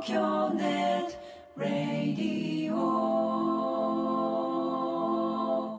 京ネットラディオ。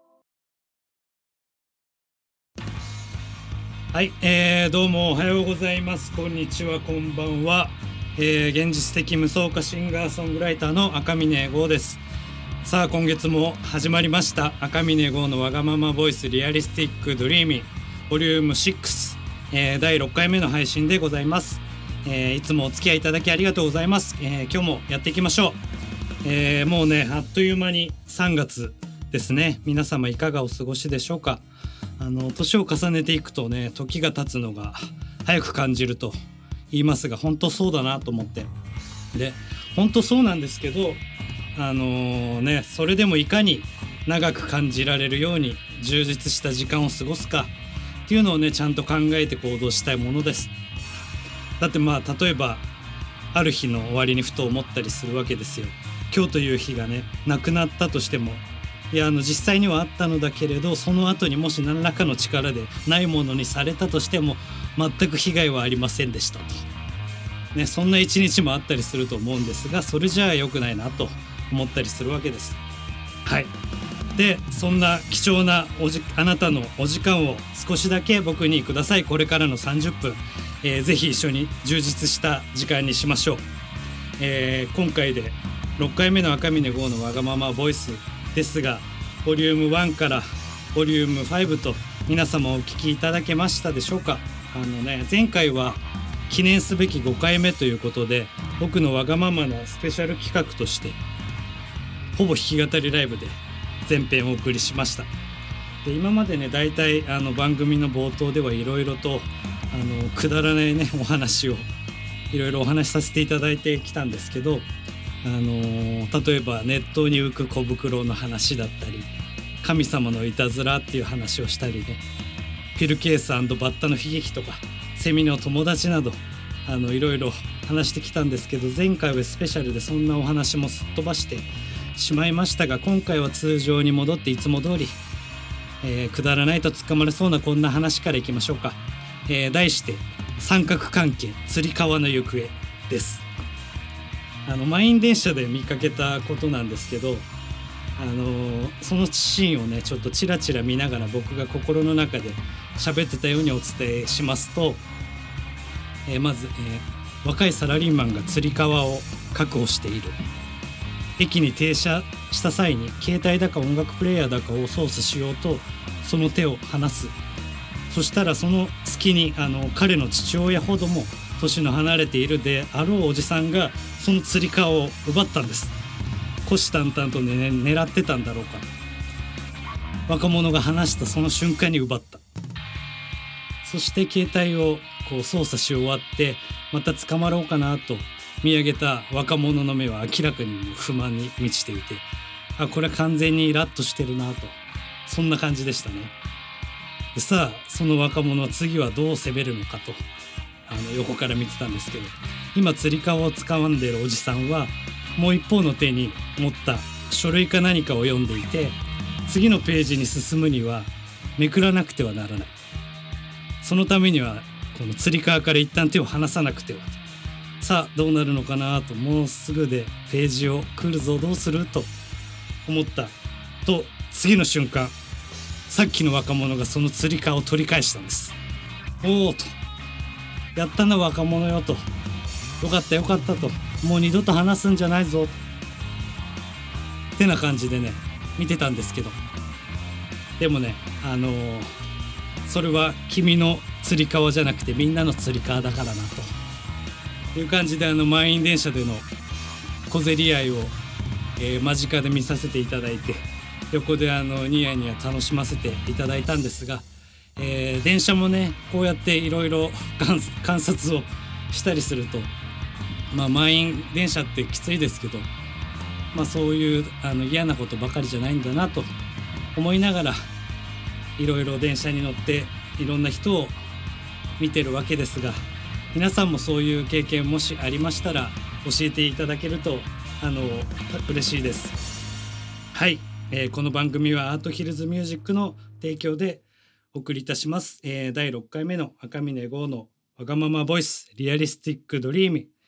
はい、どうもおはようございます。こんにちは、こんばんは。現実的無双化シンガーソングライターの赤嶺剛です。さあ、今月も始まりました赤嶺剛のわがままボイスリアリスティックドリーミーボリューム6、第6回目の配信でございます。いつもお付き合いいただきありがとうございます。今日もやっていきましょう。もうね、あっという間に3月ですね。皆様いかがお過ごしでしょうか。年を重ねていくとね、時が経つのが早く感じると言いますが、本当そうだなと思って、で本当そうなんですけど、それでもいかに長く感じられるように充実した時間を過ごすかっていうのをね、ちゃんと考えて行動したいものです。だって例えばある日の終わりにふと思ったりするわけですよ。今日という日がね、なくなったとしても、いや実際にはあったのだけれど、その後にもし何らかの力でないものにされたとしても全く被害はありませんでしたと、ね、そんな一日もあったりすると思うんですが、それじゃあ良くないなと思ったりするわけです。はい。でそんな貴重なあなたのお時間を少しだけ僕にください。これからの30分、ぜひ一緒に充実した時間にしましょう。今回で6回目の赤嶺剛のわがままボイスですが、ボリューム1からボリューム5と皆様お聞きいただけましたでしょうか。前回は記念すべき5回目ということで、僕のわがままなスペシャル企画としてほぼ弾き語りライブで前編をお送りしました。で今までね、だいたい番組の冒頭ではいろいろとくだらないねお話をいろいろお話しさせていただいてきたんですけど、例えば熱湯に浮く小袋の話だったり、神様のいたずらっていう話をしたりね、ピルケースバッタの悲劇とかセミの友達などいろいろ話してきたんですけど、前回はスペシャルでそんなお話もすっ飛ばしてしまいましたが、今回は通常に戻っていつも通り、くだらないと捕まれそうなこんな話からいきましょうか。題して三角関係つり革の行方です。満員電車で見かけたことなんですけど、そのシーンをねちょっとチラチラ見ながら僕が心の中で喋ってたようにお伝えしますと、まず、若いサラリーマンがつり革を確保している。駅に停車した際に携帯だか音楽プレイヤーだかを操作しようとその手を離す。そしたらその隙に彼の父親ほども年の離れているであろうおじさんがそのつり革を奪ったんです。虎視眈々と、ね、狙ってたんだろうか。若者が離したその瞬間に奪った。そして携帯を操作し終わってまた捕まろうかなと見上げた若者の目は明らかに不満に満ちていて、これは完全にイラッとしてるなと、そんな感じでしたね。でさあ、その若者は次はどう攻めるのかと横から見てたんですけど、今つり革を掴んでいるおじさんはもう一方の手に持った書類か何かを読んでいて、次のページに進むにはめくらなくてはならない。そのためにはこのつり革から一旦手を離さなくては。さあどうなるのかなと、もうすぐでページを来るぞ、どうすると思ったと、次の瞬間さっきの若者がそのつり革を取り返したんです。おおと、やったな若者よと、よかったよかったと、もう二度と話すんじゃないぞってな感じでね見てたんですけど、でもねそれは君のつり革じゃなくてみんなのつり革だからなという感じで、満員電車での小競り合いを、間近で見させていただいて、横でニヤニヤ楽しませていただいたんですが、電車もねこうやっていろいろ観察をしたりすると、満員電車ってきついですけど、そういう嫌なことばかりじゃないんだなと思いながら、いろいろ電車に乗っていろんな人を見てるわけですが、皆さんもそういう経験もしありましたら教えていただけると嬉しいです。はい、この番組はアートヒルズミュージックの提供でお送りいたします。第6回目の赤嶺剛のわがままボイスリアリスティックドリーム、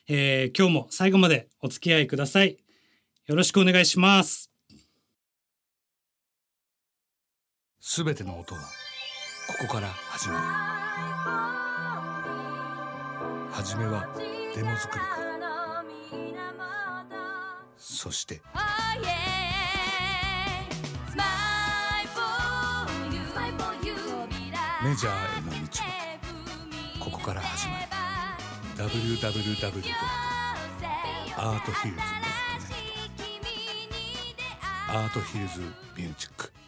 今日も最後までお付き合いください。よろしくお願いします。 すべての音はここから始まる。はじめはデモ作りから、そしてメジャーへの道はここから始まる。 www.arthillsnet アートヒルズミュージック。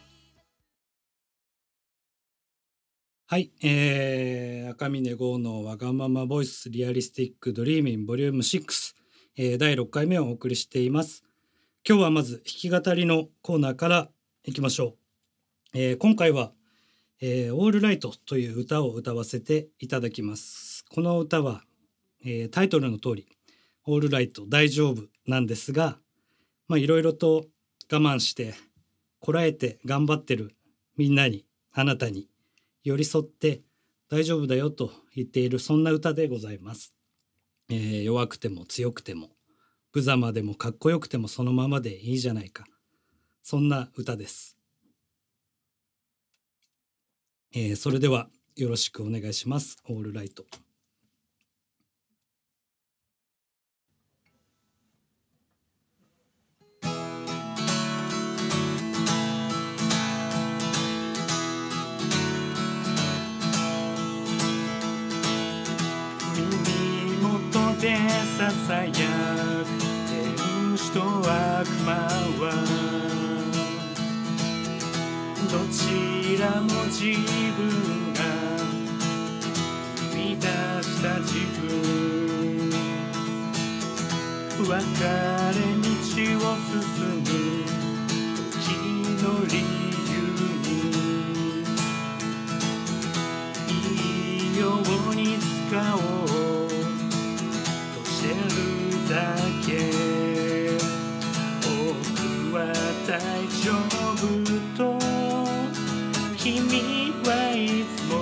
はい、赤嶺剛のわがままボイスリアリスティックドリーミンボリューム6、第6回目をお送りしています。今日はまず弾き語りのコーナーからいきましょう。今回は、オールライトという歌を歌わせていただきます。この歌は、タイトルの通りオールライト大丈夫なんですが、いろいろと我慢してこらえて頑張ってるみんなに、あなたに寄り添って大丈夫だよと言っている、そんな歌でございます。弱くても強くても無様でもかっこよくてもそのままでいいじゃないか、そんな歌です。それではよろしくお願いします。オールライト。でささやく天使と悪魔はどちらも自分が生み出した自分、分かれ道を進む時の理由にいいように使おうだけ、僕は大丈夫と君はいつも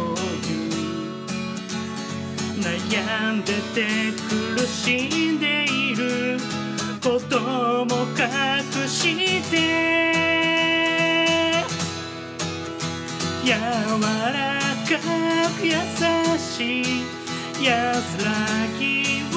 言う。悩んでて苦しんでいることも隠して柔らかく優しい安らぎを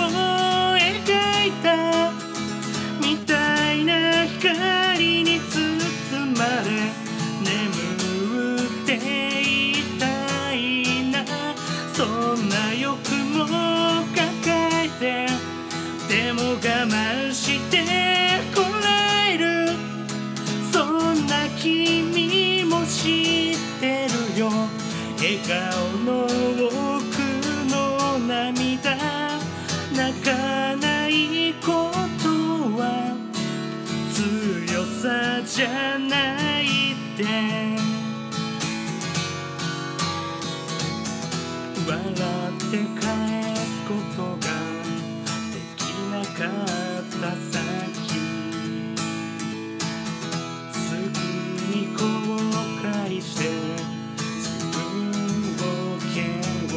みたいな光に包まれ眠っていたいな、そんな欲も抱えてでも我慢してこらえる、そんな君も知ってるよ。笑顔の奥の涙泣かないことは強さじゃないって笑って返すことができなかった先、すぐに後悔して自分を嫌悪、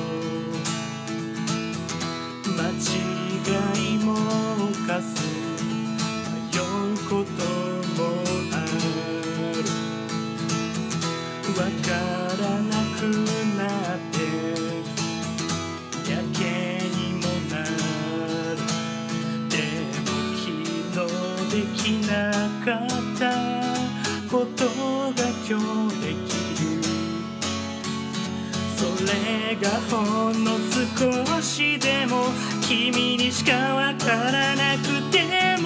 間違いも犯す迷うこともある、わからなくなってやけにもなる、でも昨日できなかったことが今日できる、それがほんの少しでも君にしかわからなくても、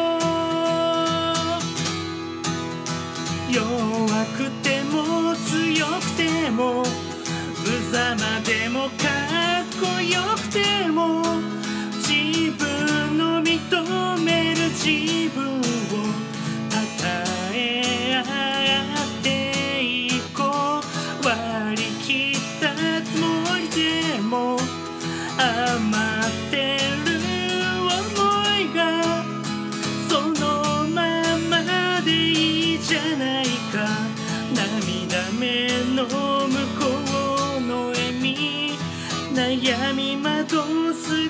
弱くても強くても無様でもかっこよくても自分の認める自分を与え合っていこう、割り切ったつもりでも余ってる想いがそのままでいいじゃないか、涙目の向こうの笑み悩み惑うす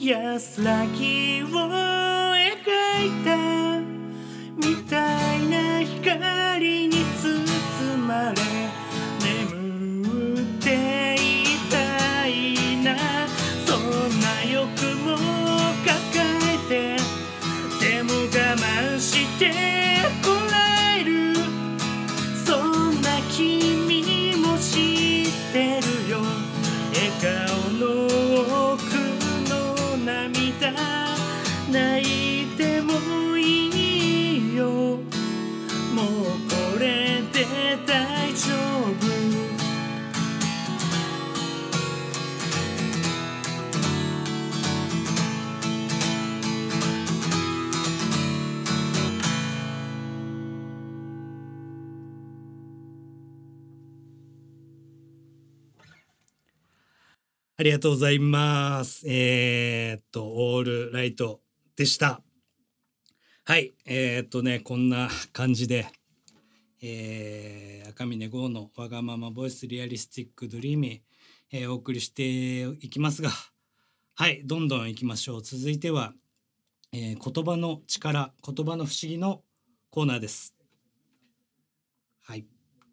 安らぎを描いたみたいな光に包まれ眠っていたいな、そんな欲も抱えてでも我慢してこらえる、そんな君も知ってるよ、笑顔の奥の涙泣いてもいいよ、もうこれで大丈夫。 ありがとうございます。オールライトでした。はい。こんな感じで、赤嶺剛のわがままボイスリアリスティックドリーミー、お送りしていきますが、はい、どんどんいきましょう。続いては、言葉の力、言葉の不思議のコーナーです。はい。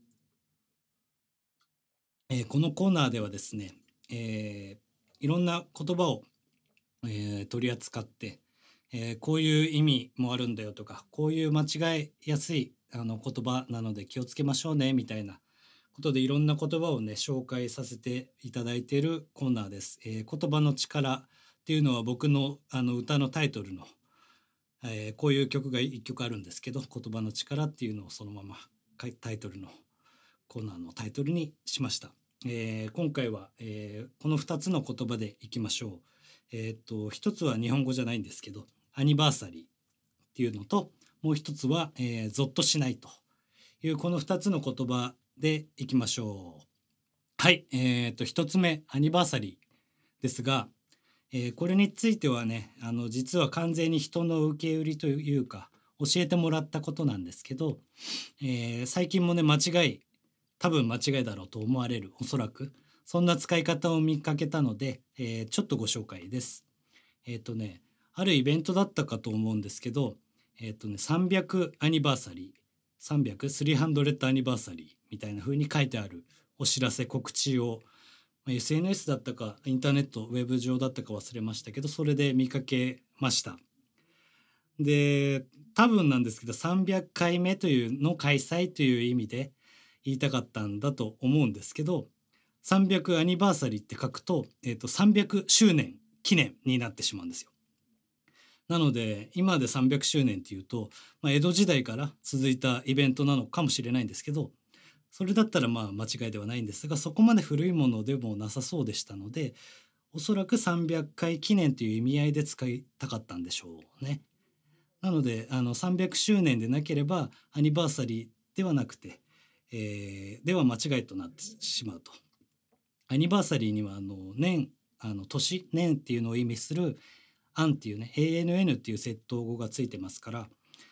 このコーナーではですね、いろんな言葉を、取り扱って、こういう意味もあるんだよとか、こういう間違いやすい言葉なので気をつけましょうねみたいなことでいろんな言葉をね紹介させていただいているコーナーです。言葉の力っていうのは僕の歌のタイトルの、こういう曲が1曲あるんですけど、言葉の力っていうのをそのままタイトルのコーナーのタイトルにしました。今回は、この2つの言葉でいきましょう。一つは日本語じゃないんですけど、アニバーサリーっていうのと、もう一つは、ゾッとしないというこの2つの言葉でいきましょう。はい、1つ目アニバーサリーですが、これについてはね実は完全に人の受け売りというか教えてもらったことなんですけど、最近もね多分間違いだろうと思われる、おそらくそんな使い方を見かけたので、ちょっとご紹介です。あるイベントだったかと思うんですけど、300アニバーサリー300アニバーサリーみたいな風に書いてあるお知らせ告知を、SNS だったかインターネットウェブ上だったか忘れましたけど、それで見かけました。で多分なんですけど300回目というの開催という意味で言いたかったんだと思うんですけど、300アニバーサリーって書くと、300周年記念になってしまうんですよ。なので今で300周年っていうと、江戸時代から続いたイベントなのかもしれないんですけど、それだったら間違いではないんですが、そこまで古いものでもなさそうでしたので、おそらく300回記念という意味合いで使いたかったんでしょうね。なので300周年でなければアニバーサリーではなくて、では間違いとなってしまうと。アニバーサリーには年年っていうのを意味するアンっていうね ANN っていう接頭語がついてますから、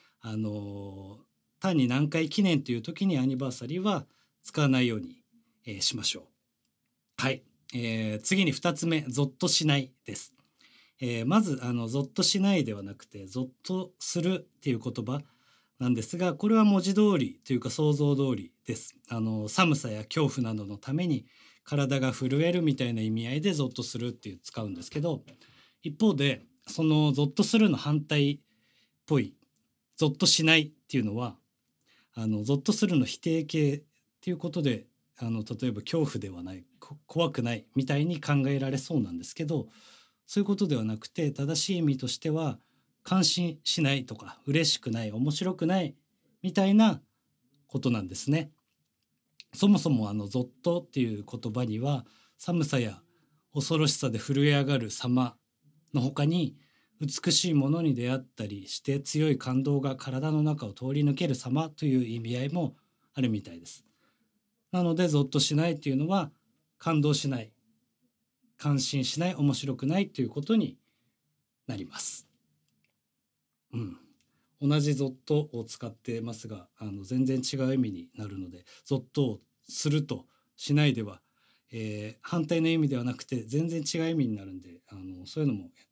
単に何回記念という時にアニバーサリーは使わないように、しましょう。はい、次に2つ目ゾッとしないです。まずゾッとしないではなくてゾッとするっていう言葉なんですが、これは文字通りというか想像通りです。寒さや恐怖などのために体が震えるみたいな意味合いでゾッとするっていう使うんですけど、一方でそのゾッとするの反対っぽいゾッとしないっていうのはゾッとするの否定形っていうことで例えば恐怖ではない怖くないみたいに考えられそうなんですけど、そういうことではなくて正しい意味としては感心しないとか嬉しくない面白くないみたいなことなんですね。そもそもゾッとっていう言葉には寒さや恐ろしさで震え上がる様の他に美しいものに出会ったりして強い感動が体の中を通り抜ける様という意味合いもあるみたいです。なのでゾッとしないっていうのは感動しない感心しない面白くないということになります。同じゾッとを使ってますが全然違う意味になるので、ゾッとをするとしないでは、反対の意味ではなくて全然違う意味になるんでそういうのも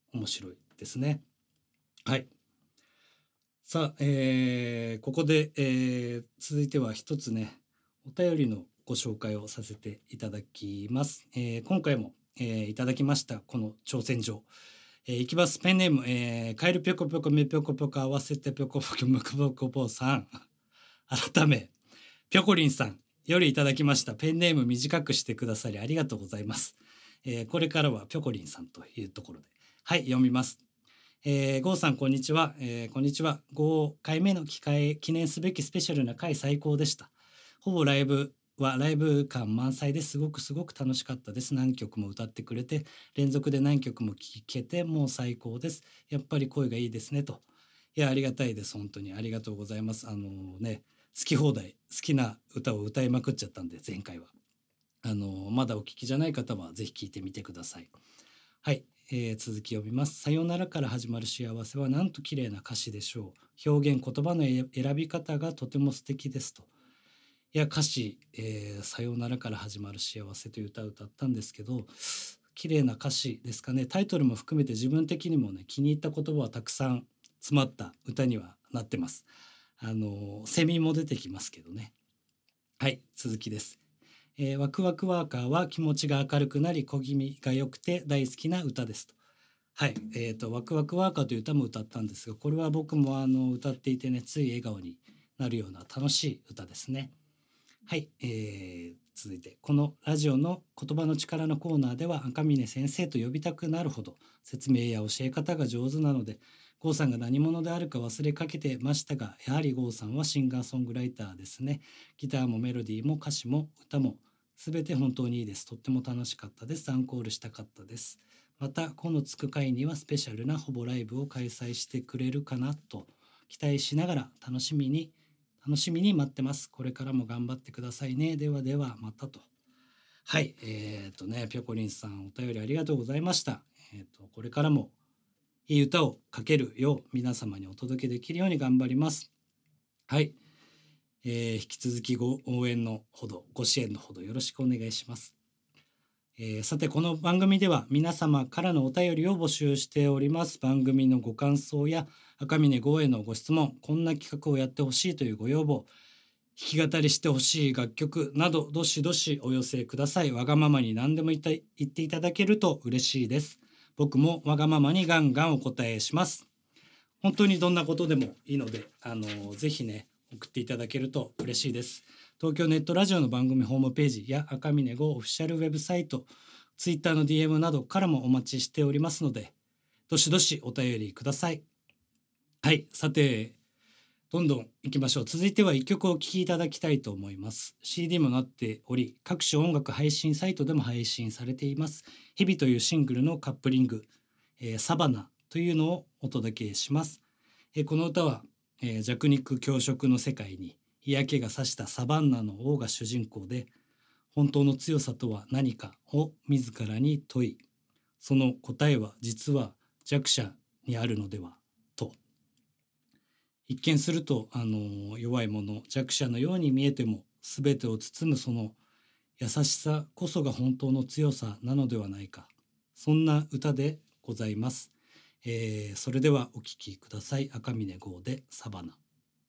面白いですね。はい。さあ、ここで、続いては一つねお便りのご紹介をさせていただきます。今回も、いただきましたこの挑戦状、いきます。ペンネーム、カエルぴょこぴょこめぴょこぴょこ合わせてぴょこぴょこむくぽこぽさん改めぴょこりんさんよりいただきました。ペンネーム短くしてくださりありがとうございます。これからはぴょこりんさんというところではい読みます。ゴーさんこんにちは、こんにちは。5回目の記念すべきスペシャルな回最高でした。ほぼライブ感満載ですごく楽しかったです。何曲も歌ってくれて連続で何曲も聴けてもう最高です。やっぱり声がいいですねと。いやありがたいです。本当にありがとうございます。好き放題好きな歌を歌いまくっちゃったんで前回はまだお聞きじゃない方はぜひ聞いてみてください。はい、続き読みます。さよならから始まる幸せはなんと綺麗な歌詞でしょう。表現言葉の選び方がとても素敵ですと。いや歌詞、さよならから始まる幸せという歌を歌ったんですけど綺麗な歌詞ですかね。タイトルも含めて自分的にもね気に入った言葉はたくさん詰まった歌にはなってます。セミも出てきますけどね。はい、続きです。ワクワクワーカーは気持ちが明るくなり小気味が良くて大好きな歌ですと。はい、ワクワクワーカーという歌も歌ったんですがこれは僕も歌っていてねつい笑顔になるような楽しい歌ですね。はい、続いてこのラジオの言葉の力のコーナーでは赤嶺先生と呼びたくなるほど説明や教え方が上手なので郷さんが何者であるか忘れかけてましたがやはり郷さんはシンガーソングライターですね。ギターもメロディーも歌詞も歌も全て本当にいいです。とっても楽しかったです。アンコールしたかったです。またこのつく回にはスペシャルなほぼライブを開催してくれるかなと期待しながら楽しみに待ってます。これからも頑張ってくださいね。ではではまたと。はい、ぴょこりんさんお便りありがとうございました。これからもいい歌を書けるよう皆様にお届けできるように頑張ります。はい、引き続きご応援のほどご支援のほどよろしくお願いします。さてこの番組では皆様からのお便りを募集しております。番組のご感想や赤嶺郷へのご質問こんな企画をやってほしいというご要望弾き語りしてほしい楽曲などどしどしお寄せください。わがままに何でも言っていただけると嬉しいです。僕もわがままにガンガンお答えします。本当にどんなことでもいいのでぜひね送っていただけると嬉しいです。東京ネットラジオの番組ホームページや赤嶺郷オフィシャルウェブサイトツイッターの DM などからもお待ちしておりますのでどしどしお便りください。はい、さてどんどんいきましょう。続いては1曲を聴きいただきたいと思います。 CD もなっており各種音楽配信サイトでも配信されています。日々というシングルのカップリング、サバナというのをお届けします。この歌は、弱肉強食の世界に嫌気がさしたサバンナの王が主人公で本当の強さとは何かを自らに問いその答えは実は弱者にあるのではと。一見すると弱い者弱者のように見えても全てを包むその優しさこそが本当の強さなのではないか。そんな歌でございます。それではお聴きください。赤嶺郷でサバナ。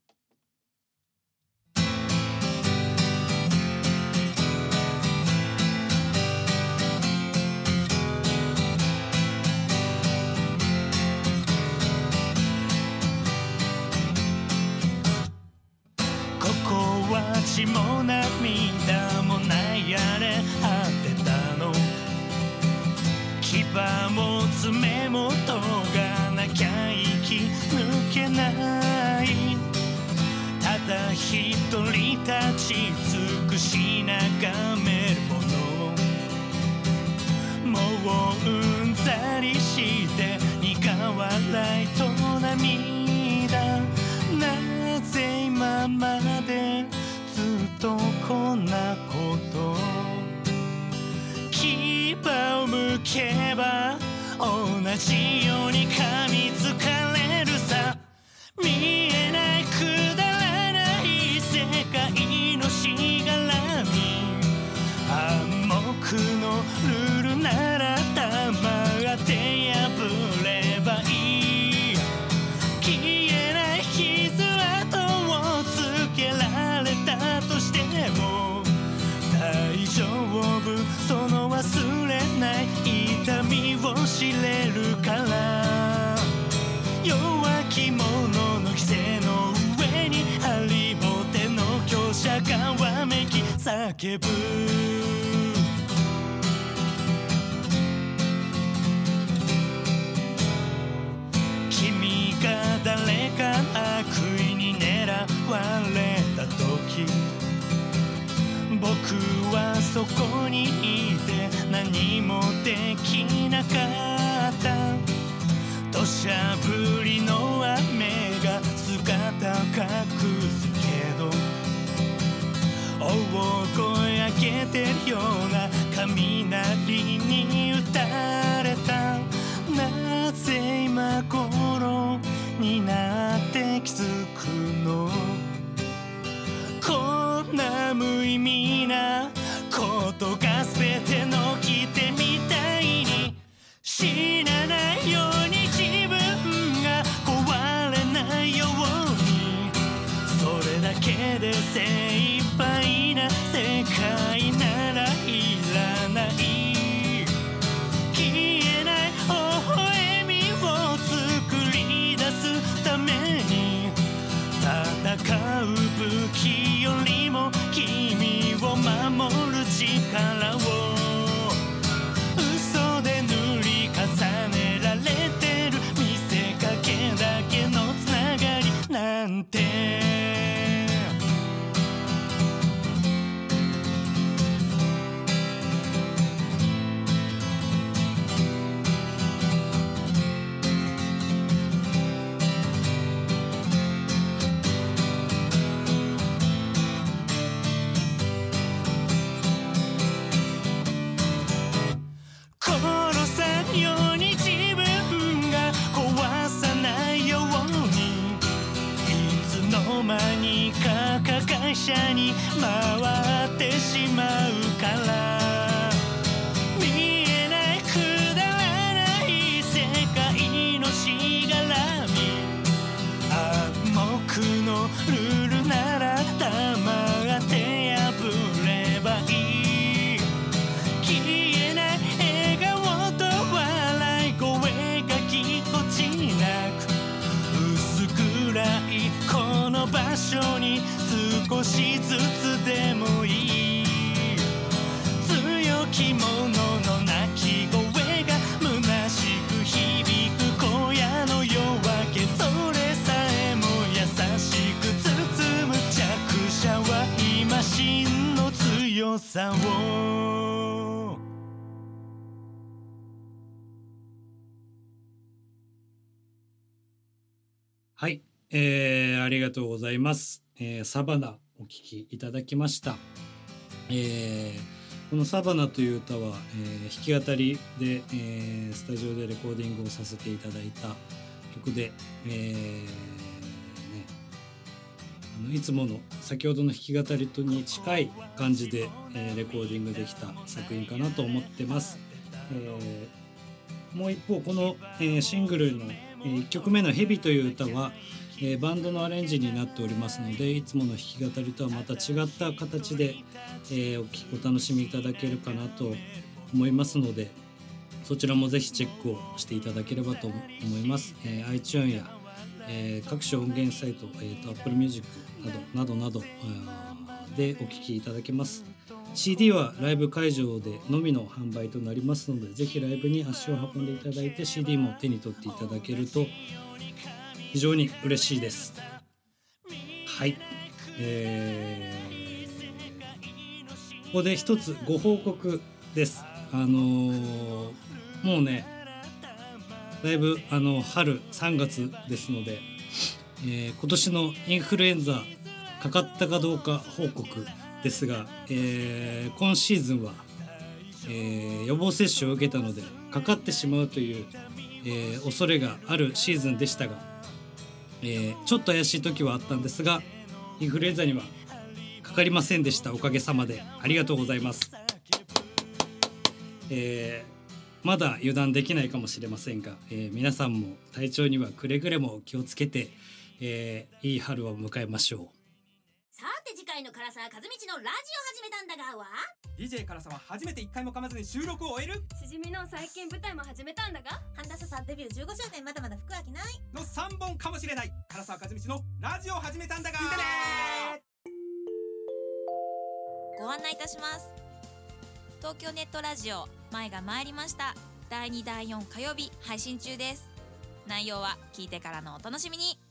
血も涙もないあれ果てたの牙も爪もとがなきゃ息抜けないただ一人立ち尽くし眺めるものもううんざりして苦笑いと涙なぜ今までずっとこんなこと牙を向けば同じように噛みつかれるさ見えないくだらない世界のしがらみ暗黙のルールなら黙って破れを知れるから弱き者の規制の上にハリボテの強者がわめき叫ぶ君が誰か悪意に狙われた時僕はそこにいて何もできなかった土砂降りの雨が姿隠すけど大声上げてるような雷に打たれたなぜ今頃になって気づくのこんな無意味なことが全ての起点みたいに死なないように自分が壊れないようにそれだけで精一杯な世界ならいらない消えない微笑みを作り出すために戦う武器よりも君を守る力を嘘で塗り重ねられてる見せかけだけのつながりなんて会社に回ってしまうから見えないくだらない世界のしがらみ暗黙のルールなら黙って破ればいい消えない笑顔と笑い声がぎこちなく薄暗いこの場所に少しずつでもいい強き者の鳴き声が虚しく響く荒野の夜明けそれさえも優しく包む弱者は今真の強さをはい、ありがとうございます。サバナお聴きいただきました。このサバナという歌は、弾き語りで、スタジオでレコーディングをさせていただいた曲で、いつもの先ほどの弾き語りとに近い感じで、レコーディングできた作品かなと思ってます。もう一方この、シングルの1曲目の「ヘビ」という歌は、バンドのアレンジになっておりますのでいつもの弾き語りとはまた違った形で、お楽しみいただけるかなと思いますのでそちらもぜひチェックをしていただければと思います。iTunes や、各種音源サイト、Apple Music などでお聴きいただけます。CD はライブ会場でのみの販売となりますのでぜひライブに足を運んでいただいて CD も手に取っていただけると非常に嬉しいです。はい、ここで一つご報告です。もうねだいぶ春3月ですので、今年のインフルエンザかかったかどうか報告ですが、今シーズンは、予防接種を受けたのでかかってしまうという、恐れがあるシーズンでしたが、ちょっと怪しい時はあったんですがインフルエンザにはかかりませんでした。おかげさまでありがとうございます。まだ油断できないかもしれませんが、皆さんも体調にはくれぐれも気をつけて、いい春を迎えましょう。 さて次回の唐沢和道のラジオ始めたんだがは DJ 唐沢初めて1回も噛まずに収録を終えるしじみの最近舞台も始めたんだが半田さんデビュー15周年まだまだ服飽きないの3本かもしれない唐沢和道のラジオ始めたんだが聞いてねご案内いたします。東京ネットラジオ前が参りました。第2第4火曜日配信中です。内容は聞いてからのお楽しみに。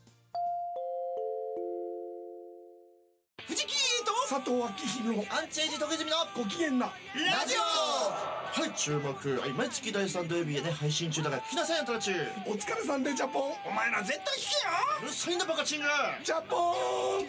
藤木と佐藤明宏アンチエイジ時住のご機嫌なラジオ。はい注目、毎月第3土曜日でね配信中だから聞きなさいよトラチ。 お疲れさんでジャポン。 お前ら絶対聞けよ。うるさいんだバカチンが。 ジャポン。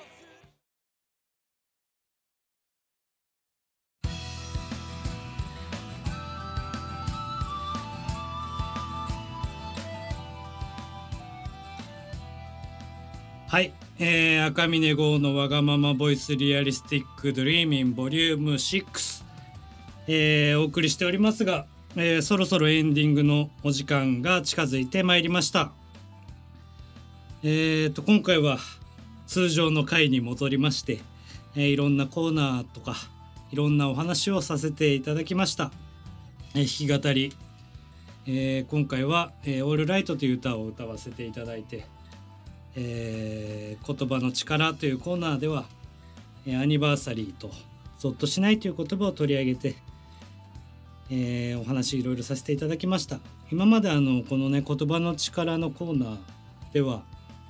はい、赤嶺号のわがままボイスリアリスティックドリーミンボリューム6、お送りしておりますが、そろそろエンディングのお時間が近づいてまいりました。今回は通常の回に戻りまして、いろんなコーナーとかいろんなお話をさせていただきました。弾き語り、今回は、オールライトという歌を歌わせていただいて、言葉の力というコーナーでは、アニバーサリーとゾッとしないという言葉を取り上げて、お話いろいろさせていただきました。今までこのね言葉の力のコーナーでは、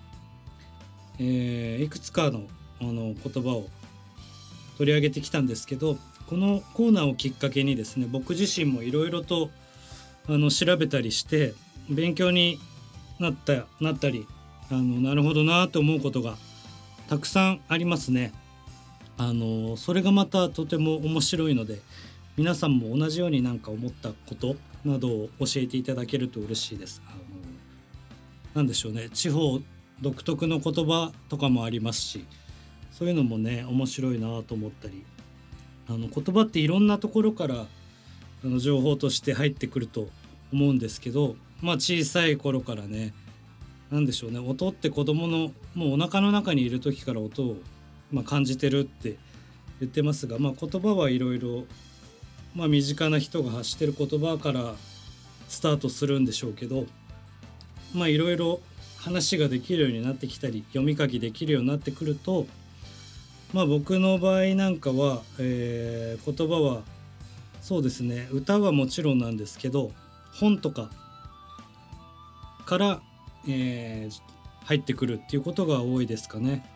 いくつかの言葉を取り上げてきたんですけど、このコーナーをきっかけにですね、僕自身もいろいろと調べたりして勉強になったり、なるほどなと思うことがたくさんありますね。それがまたとても面白いので、皆さんも同じようになんか思ったことなどを教えていただけると嬉しいです。なんでしょうね、地方独特の言葉とかもありますし、そういうのもね面白いなと思ったり、言葉っていろんなところから情報として入ってくると思うんですけど、小さい頃からね、なんでしょうね、音って子供のもうお腹の中にいる時から音を、感じてるって言ってますが、言葉はいろいろ身近な人が発してる言葉からスタートするんでしょうけど、いろいろ話ができるようになってきたり読み書きできるようになってくると、僕の場合なんかは、言葉はそうですね、歌はもちろんなんですけど本とかから入ってくるっていうことが多いですかね。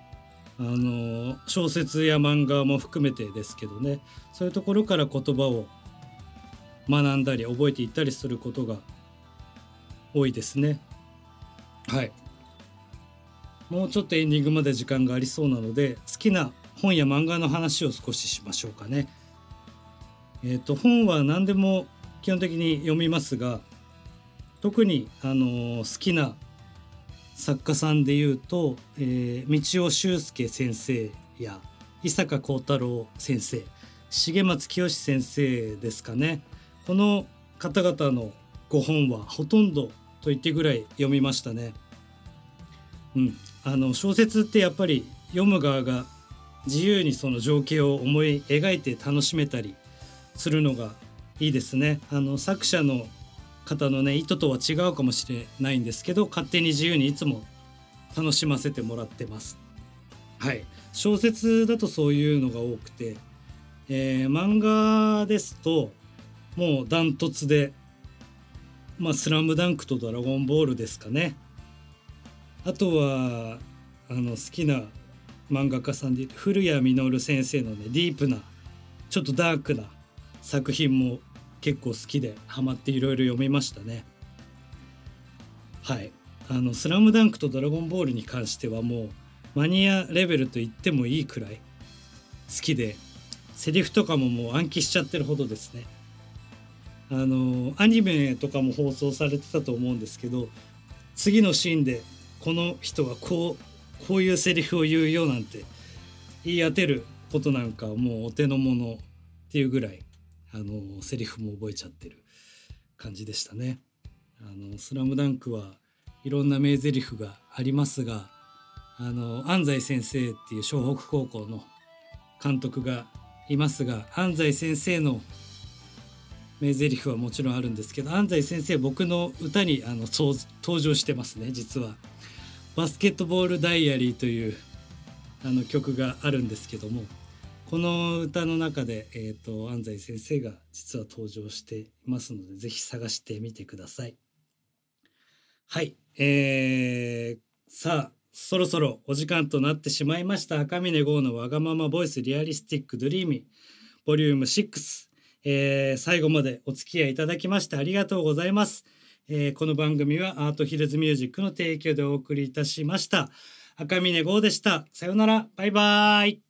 小説や漫画も含めてですけどね、そういうところから言葉を学んだり覚えていったりすることが多いですね。はい、もうちょっとエンディングまで時間がありそうなので、好きな本や漫画の話を少ししましょうかね。本は何でも基本的に読みますが、特に好きな作家さんでいうと、道尾修介先生や伊坂幸太郎先生、重松清先生ですかね。この方々のご本はほとんどと言ってぐらい読みましたね。小説ってやっぱり読む側が自由にその情景を思い描いて楽しめたりするのがいいですね。作者の方のね意図とは違うかもしれないんですけど、勝手に自由にいつも楽しませてもらってます。はい、小説だとそういうのが多くて、漫画ですともうダントツで、スラムダンクとドラゴンボールですかね。あとは好きな漫画家さんで古谷実先生のねディープなちょっとダークな作品も結構好きでハマっていろいろ読みましたね。はい、スラムダンクとドラゴンボールに関してはもうマニアレベルと言ってもいいくらい好きで、セリフとかももう暗記しちゃってるほどですね。アニメとかも放送されてたと思うんですけど、次のシーンでこの人がこういうセリフを言うよなんて言い当てることなんかもうお手の物っていうぐらいセリフも覚えちゃってる感じでしたね。スラムダンクはいろんな名台詞がありますが、 安西先生っていう湘北高校の監督がいますが、安西先生の名台詞はもちろんあるんですけど、安西先生僕の歌に登場してますね。実はバスケットボールダイアリーという曲があるんですけども、この歌の中で、安西先生が実は登場していますので、ぜひ探してみてください。はい、さあそろそろお時間となってしまいました。赤峰剛のわがままボイスリアリスティックドリーミーボリューム6、最後までお付き合いいただきましてありがとうございます。この番組はアートヒルズミュージックの提供でお送りいたしました。赤峰剛でした。さようなら、バイバイ。